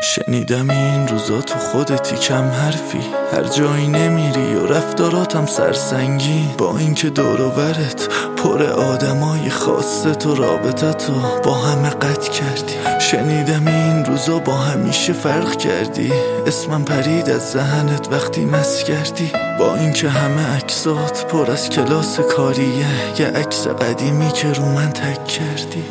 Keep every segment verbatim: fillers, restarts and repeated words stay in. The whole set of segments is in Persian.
شنیدم این روزا تو خودتی کم حرفی، هر جایی نمیری و رفتاراتم سرسنگی، با اینکه دور و برت پر آدمای خاصه تو رابطتو با همه قطع کردی. شنیدم این روزا با همیشه فرق کردی، اسمم پرید از ذهنت وقتی مس کردی، با اینکه همه عکسات پر از کلاس کاریه، یه عکس قدیمی که رو من تک کردی.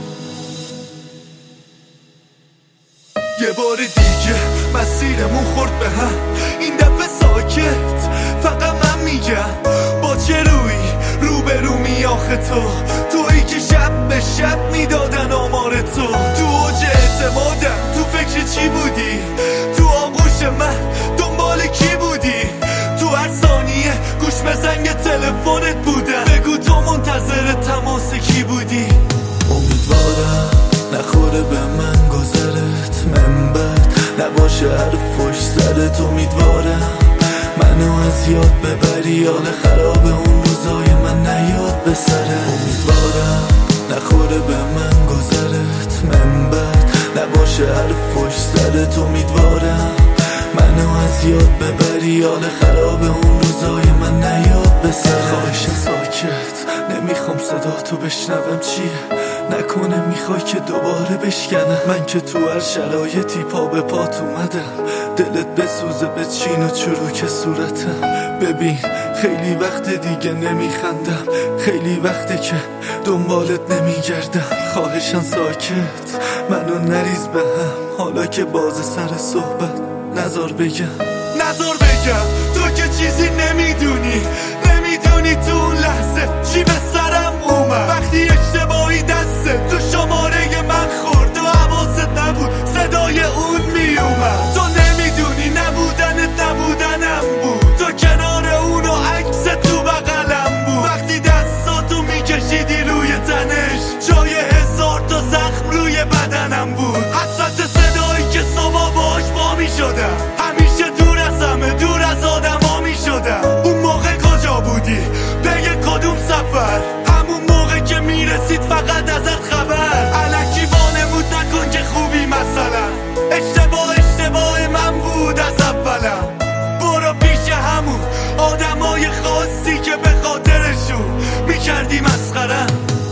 یه بار دیگه مسیرمون خورد به هم، این دفعه ساکت فقط من میگم با چه روی رو به رو می آخه تو، تویی که شب به شب میدادن آمار تو، تو اوج اعتمادم تو فکر چی بودی، تو آغوش من دنبال کی بودی، تو هر ثانیه گوش به زنگ تلفنت بودم، بگو تو منتظر تماس کی بودی. امیدوارم نخوره به من گذرت، منبت نباشه حرف پشت سرت، امیدوارم منو از یاد ببری، حال خراب اون روزای من نیاد به سرت، امیدوارم نخوره به من گذرت، منبت نباشه حرف پشت سرت، امیدوارم منو از یاد ببری، حال خراب اون روزای من نیاد به سرت. خواهشم ساکت نمیخوام صدا تو بشنوم، چیه نکنه میخوای که دوباره بشکنم، من که تو هر شرایطی پا به پات اومدم، دلت بسوزه به چین و چروک صورتم. ببین خیلی وقت دیگه نمیخندم، خیلی وقته که دنبالت نمیگردم، خواهشم ساکت منو نریز به هم، حالا که باز سر صحبت نذار بگم نذار بگم تو که چیزی نمیدونی، نمیدونی تو اون لحظه چی به سرم اومد، وقتی اشتباهی دسته تو شماره من خورد و حواست نبود صدای اون میومد، تو نمیدونی نبودنت نبودنم بود، تو کنار اون و عکس تو بغلم بود، وقتی دستاتو میکشیدی روی تنش جای هزار تا زخم روی بدنم بود، حسرت صدایی که صبح باش با میشدم، همیشه دور از همه دور از آدم ها میشدم. اون موقع کجا بودی؟ به یه کدوم سفر؟ همون موقع که میرسید فقط ازت خبر، الکی وانمود نکن که خوبی مثلا، اشتباه اشتباه من بود از اولم، برو پیش همون آدمای خاصی که به خاطرشون میکردی مسخرم.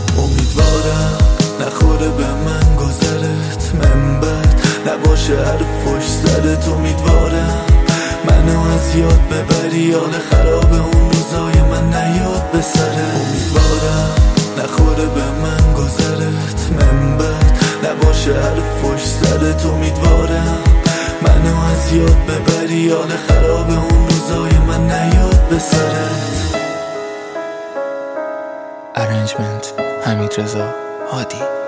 امیدوارم نخوره به من گذرت، منبت نباشه حرف پشت سرت، امیدوارم منو از یاد ببری، حال خراب اون روزای من نیاد به سرت، امیدوارم نخوره به من گذرت، منبت نباشه حرف پشت سرت، امیدوارم منو از یاد ببری، حال خراب اون روزای من نیاد به سرت. ارنجمنت حمید رضا هادی.